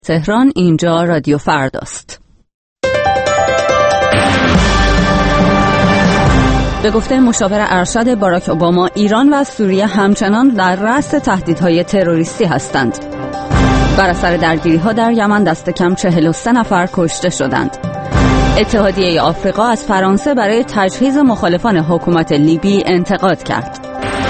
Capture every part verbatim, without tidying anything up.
تهران، اینجا رادیو فرداست. به گفته مشاور ارشد باراک اوباما، ایران و سوریه همچنان در رأس تهدیدهای تروریستی هستند. بر اثر درگیری‌ها در یمن دست کم چهل و سه نفر کشته شدند. اتحادیه آفریقا از فرانسه برای تجهیز مخالفان حکومت لیبی انتقاد کرد.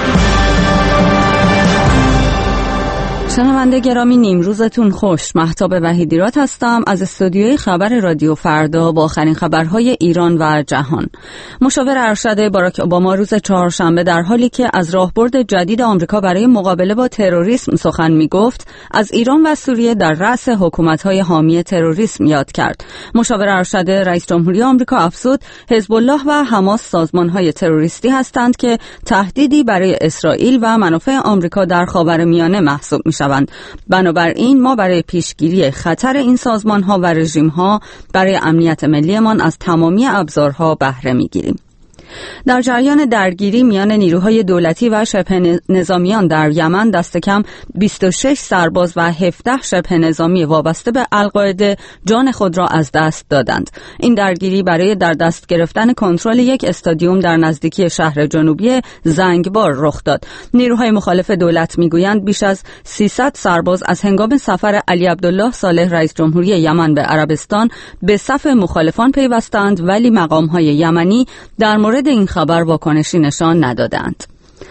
شنونده گرامی، نیمروزتون خوش. مهتاب وحیدیرات هستم از استودیوی خبر رادیو فردا با آخرین خبرهای ایران و جهان. مشاور ارشد باراک اوباما روز چهارشنبه در حالی که از راهبرد جدید آمریکا برای مقابله با تروریسم سخن میگفت، از ایران و سوریه در رأس حکومت‌های حامی تروریسم یاد کرد. مشاور ارشد رئیس جمهوری آمریکا افزود حزب الله و حماس سازمان‌های تروریستی هستند که تهدیدی برای اسرائیل و منافع آمریکا در خاورمیانه محسوب می‌شوند. بنابراین ما برای پیشگیری خطر این سازمان‌ها و رژیم‌ها برای امنیت ملیمان از تمامی ابزارها بهره می‌گیریم. در جریان درگیری میان نیروهای دولتی و شبه نظامیان در یمن دست کم بیست و شش سرباز و هفده شبه نظامی وابسته به القاعده جان خود را از دست دادند. این درگیری برای در دست گرفتن کنترل یک استادیوم در نزدیکی شهر جنوبی زنگبار رخ داد. نیروهای مخالف دولت میگویند بیش از سیصد سرباز از هنگام سفر علی عبدالله صالح رئیس جمهوری یمن به عربستان به صف مخالفان پیوستند، ولی مقام‌های یمنی در مورد این خبر واکنشی نشان ندادند.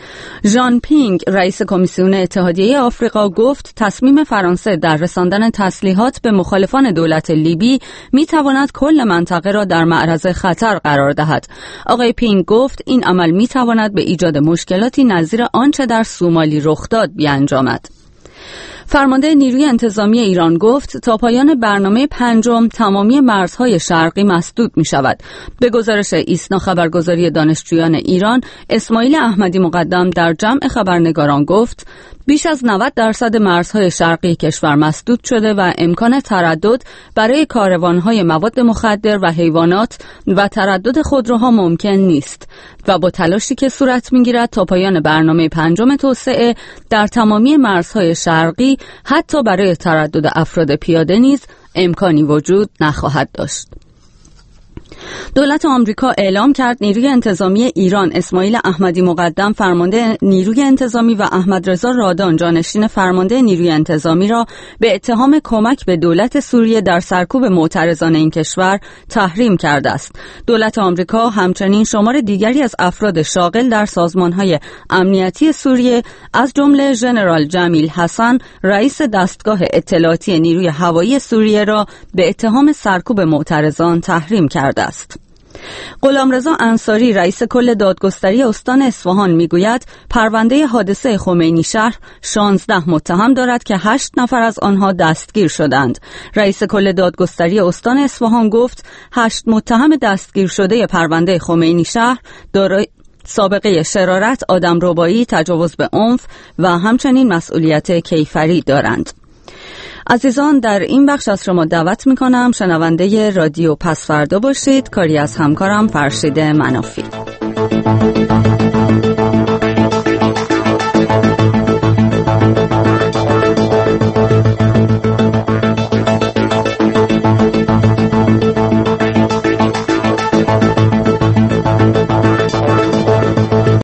ژان پینگ رئیس کمیسیون اتحادیه آفریقا گفت تصمیم فرانسه در رساندن تسلیحات به مخالفان دولت لیبی می تواند کل منطقه را در معرض خطر قرار دهد. آقای پینگ گفت این عمل می تواند به ایجاد مشکلاتی نظیر آنچه در سومالی رخ داد بیانجامد. فرمانده نیروی انتظامی ایران گفت تا پایان برنامه پنجم تمامی مرزهای شرقی مسدود می شود. به گزارش ایسنا خبرگزاری دانشجویان ایران، اسماعیل احمدی مقدم در جمع خبرنگاران گفت بیش از نود درصد مرزهای شرقی کشور مسدود شده و امکان تردد برای کاروانهای مواد مخدر و حیوانات و تردد خودروها ممکن نیست و با تلاشی که صورت می‌گیرد تا پایان برنامه پنجم توسعه در تمامی مرزهای شرقی حتی برای تردد افراد پیاده نیز امکانی وجود نخواهد داشت. دولت آمریکا اعلام کرد نیروی انتظامی ایران اسماعیل احمدی مقدم فرمانده نیروی انتظامی و احمد رضا رادان جانشین فرمانده نیروی انتظامی را به اتهام کمک به دولت سوریه در سرکوب معترضان این کشور تحریم کرده است. دولت آمریکا همچنین شمار دیگری از افراد شاغل در سازمان‌های امنیتی سوریه از جمله ژنرال جمیل حسن رئیس دستگاه اطلاعاتی نیروی هوایی سوریه را به اتهام سرکوب معترضان تحریم کرده است. غلامرضا انصاری رئیس کل دادگستری استان اصفهان میگوید پرونده حادثه خمینی شهر شانزده متهم دارد که هشت نفر از آنها دستگیر شدند. رئیس کل دادگستری استان اصفهان گفت هشت متهم دستگیر شده پرونده خمینی شهر دارای سابقه شرارت، آدمربایی، تجاوز به عنف و همچنین مسئولیت کیفری دارند. عزیزان، در این بخش از شما دعوت میکنم شنونده رادیو پس فردا باشید. کاری از همکارم فرشید منافی.